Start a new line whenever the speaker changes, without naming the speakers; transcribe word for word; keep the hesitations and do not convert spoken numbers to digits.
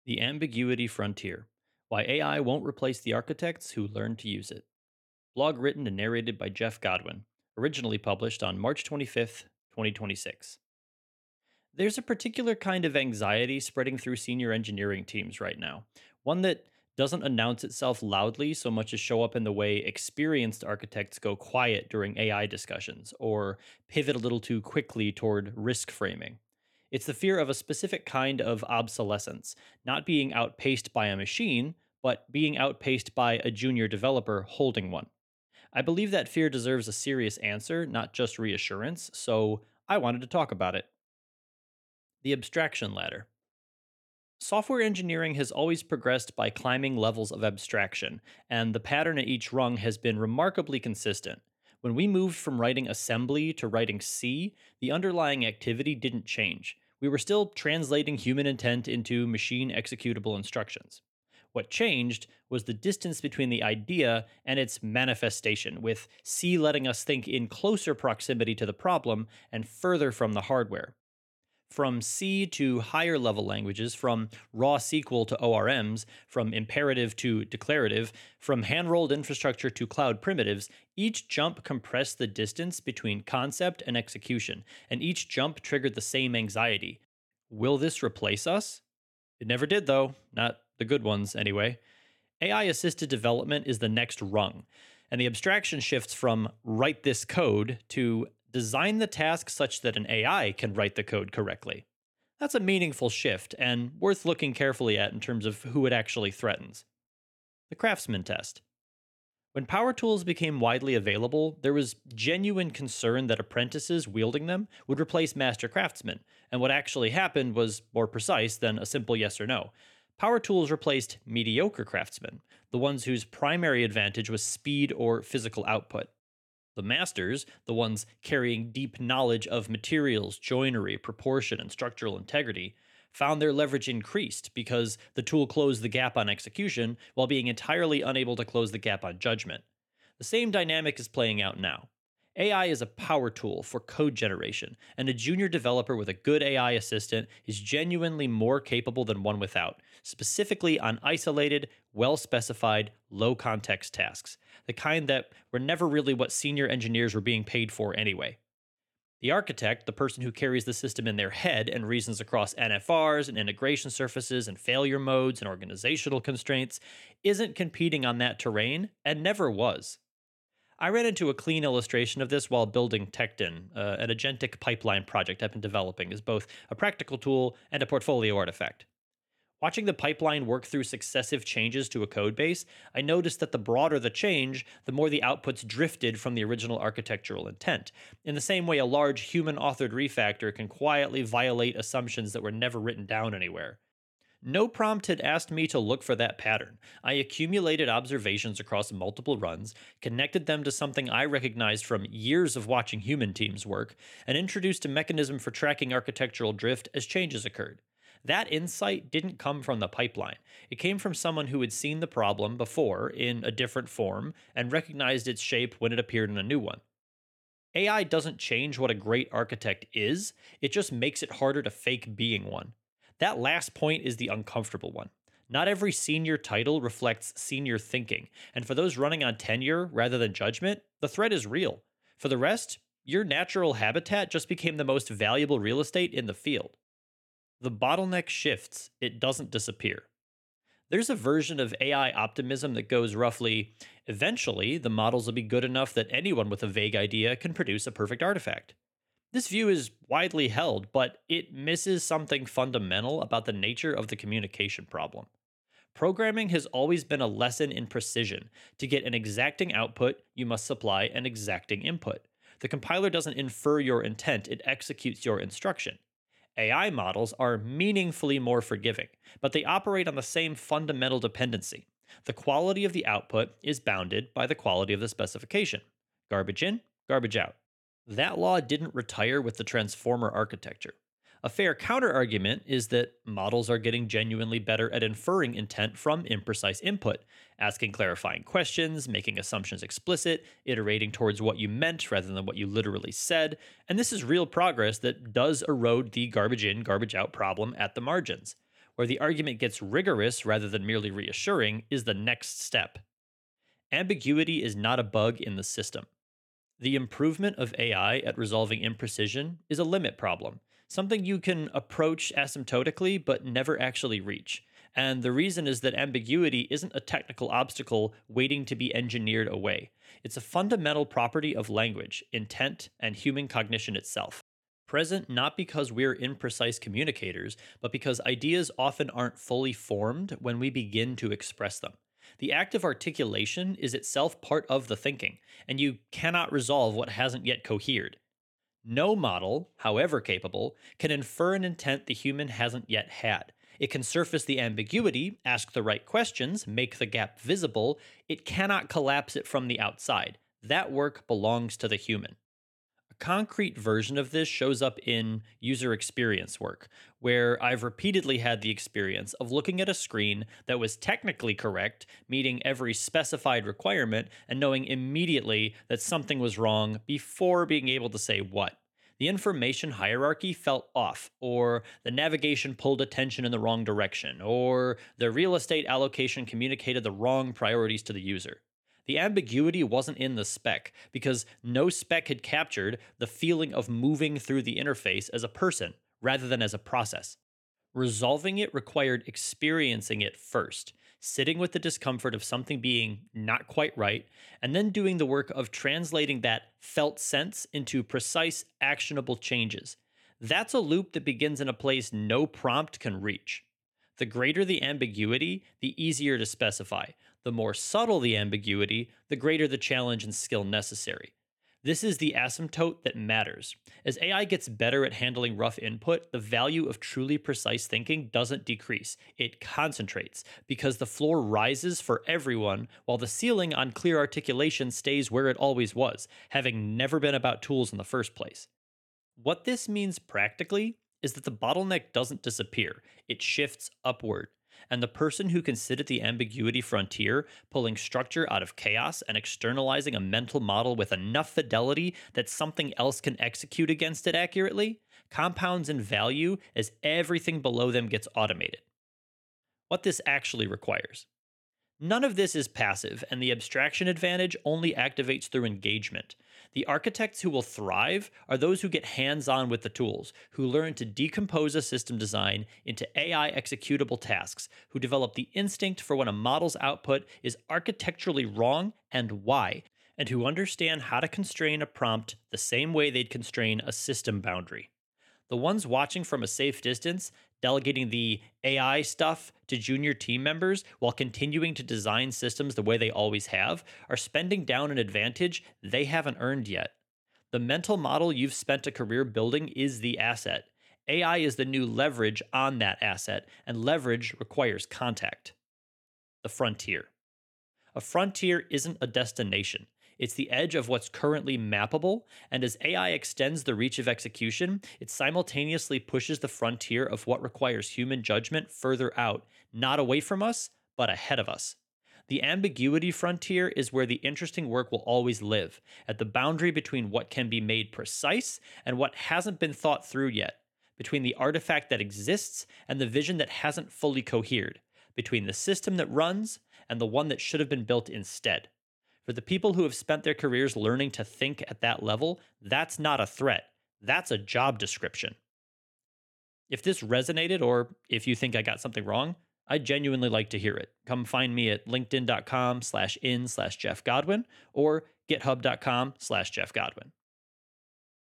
The Ambiguity Frontier: Why A I Won't Replace the Architects Who Learn to Use It. Blog written and narrated by Jeff Godwin. Originally published on March twenty-fifth, twenty twenty-six. There's a particular kind of anxiety spreading through senior engineering teams right now, one that doesn't announce itself loudly so much as show up in the way experienced architects go quiet during A I discussions or pivot a little too quickly toward risk framing. It's the fear of a specific kind of obsolescence, not being outpaced by a machine, but being outpaced by a junior developer holding one. I believe that fear deserves a serious answer, not just reassurance, so I wanted to talk about it. The abstraction ladder. Software engineering has always progressed by climbing levels of abstraction, and the pattern at each rung has been remarkably consistent. When we moved from writing assembly to writing C, the underlying activity didn't change. We were still translating human intent into machine executable instructions. What changed was the distance between the idea and its manifestation, with C letting us think in closer proximity to the problem and further from the hardware. From C to higher level languages, from raw S Q L to O R Ms, from imperative to declarative, from hand rolled infrastructure to cloud primitives, each jump compressed the distance between concept and execution, and each jump triggered the same anxiety. Will this replace us? It never did, though. Not the good ones, anyway. A I assisted development is the next rung, and the abstraction shifts from write this code to design the task such that an A I can write the code correctly. That's a meaningful shift and worth looking carefully at in terms of who it actually threatens. The Craftsman Test. When power tools became widely available, there was genuine concern that apprentices wielding them would replace master craftsmen, and what actually happened was more precise than a simple yes or no. Power tools replaced mediocre craftsmen, the ones whose primary advantage was speed or physical output. The masters, the ones carrying deep knowledge of materials, joinery, proportion, and structural integrity, found their leverage increased because the tool closed the gap on execution while being entirely unable to close the gap on judgment. The same dynamic is playing out now. A I is a power tool for code generation, and a junior developer with a good A I assistant is genuinely more capable than one without, specifically on isolated, well-specified, low-context tasks, the kind that were never really what senior engineers were being paid for anyway. The architect, the person who carries the system in their head and reasons across N F Rs and integration surfaces and failure modes and organizational constraints, isn't competing on that terrain and never was. I ran into a clean illustration of this while building Tekton, uh, an agentic pipeline project I've been developing as both a practical tool and a portfolio artifact. Watching the pipeline work through successive changes to a codebase, I noticed that the broader the change, the more the outputs drifted from the original architectural intent, in the same way a large human-authored refactor can quietly violate assumptions that were never written down anywhere. No prompt had asked me to look for that pattern. I accumulated observations across multiple runs, connected them to something I recognized from years of watching human teams work, and introduced a mechanism for tracking architectural drift as changes occurred. That insight didn't come from the pipeline. It came from someone who had seen the problem before in a different form and recognized its shape when it appeared in a new one. A I doesn't change what a great architect is, it just makes it harder to fake being one. That last point is the uncomfortable one. Not every senior title reflects senior thinking, and for those running on tenure rather than judgment, the threat is real. For the rest, your natural habitat just became the most valuable real estate in the field. The bottleneck shifts, it doesn't disappear. There's a version of A I optimism that goes roughly, eventually, the models will be good enough that anyone with a vague idea can produce a perfect artifact. This view is widely held, but it misses something fundamental about the nature of the communication problem. Programming has always been a lesson in precision. To get an exacting output, you must supply an exacting input. The compiler doesn't infer your intent, it executes your instruction. A I models are meaningfully more forgiving, but they operate on the same fundamental dependency. The quality of the output is bounded by the quality of the specification. Garbage in, garbage out. That law didn't retire with the transformer architecture. A fair counterargument is that models are getting genuinely better at inferring intent from imprecise input, asking clarifying questions, making assumptions explicit, iterating towards what you meant rather than what you literally said, and this is real progress that does erode the garbage in, garbage out problem at the margins. Where the argument gets rigorous rather than merely reassuring is the next step. Ambiguity is not a bug in the system. The improvement of A I at resolving imprecision is a limit problem, something you can approach asymptotically but never actually reach. And the reason is that ambiguity isn't a technical obstacle waiting to be engineered away. It's a fundamental property of language, intent, and human cognition itself. Present not because we're imprecise communicators, but because ideas often aren't fully formed when we begin to express them. The act of articulation is itself part of the thinking, and you cannot resolve what hasn't yet cohered. No model, however capable, can infer an intent the human hasn't yet had. It can surface the ambiguity, ask the right questions, make the gap visible. It cannot collapse it from the outside. That work belongs to the human. A concrete version of this shows up in user experience work, where I've repeatedly had the experience of looking at a screen that was technically correct, meeting every specified requirement, and knowing immediately that something was wrong before being able to say what. The information hierarchy felt off, or the navigation pulled attention in the wrong direction, or the real estate allocation communicated the wrong priorities to the user. The ambiguity wasn't in the spec, because no spec had captured the feeling of moving through the interface as a person, rather than as a process. Resolving it required experiencing it first, sitting with the discomfort of something being not quite right, and then doing the work of translating that felt sense into precise, actionable changes. That's a loop that begins in a place no prompt can reach. The greater the ambiguity, the easier to specify. The more subtle the ambiguity, the greater the challenge and skill necessary. This is the asymptote that matters. As A I gets better at handling rough input, the value of truly precise thinking doesn't decrease. It concentrates, because the floor rises for everyone, while the ceiling on clear articulation stays where it always was, having never been about tools in the first place. What this means practically is that the bottleneck doesn't disappear, it shifts upward. And the person who can sit at the ambiguity frontier, pulling structure out of chaos and externalizing a mental model with enough fidelity that something else can execute against it accurately, compounds in value as everything below them gets automated. What this actually requires. None of this is passive, and the abstraction advantage only activates through engagement. The architects who will thrive are those who get hands on with the tools, who learn to decompose a system design into A I executable tasks, who develop the instinct for when a model's output is architecturally wrong and why, and who understand how to constrain a prompt the same way they'd constrain a system boundary. The ones watching from a safe distance, delegating the A I stuff to junior team members while continuing to design systems the way they always have, are spending down an advantage they haven't earned yet. The mental model you've spent a career building is the asset. A I is the new leverage on that asset, and leverage requires contact. The frontier. A frontier isn't a destination. It's the edge of what's currently mappable, and as A I extends the reach of execution, it simultaneously pushes the frontier of what requires human judgment further out, not away from us, but ahead of us. The ambiguity frontier is where the interesting work will always live, at the boundary between what can be made precise and what hasn't been thought through yet, between the artifact that exists and the vision that hasn't fully cohered, between the system that runs and the one that should have been built instead. For the people who have spent their careers learning to think at that level, that's not a threat. That's a job description. If this resonated, or if you think I got something wrong, I'd genuinely like to hear it. Come find me at linkedin.com slash in slash Jeff Godwin or github.com slash Jeff Godwin.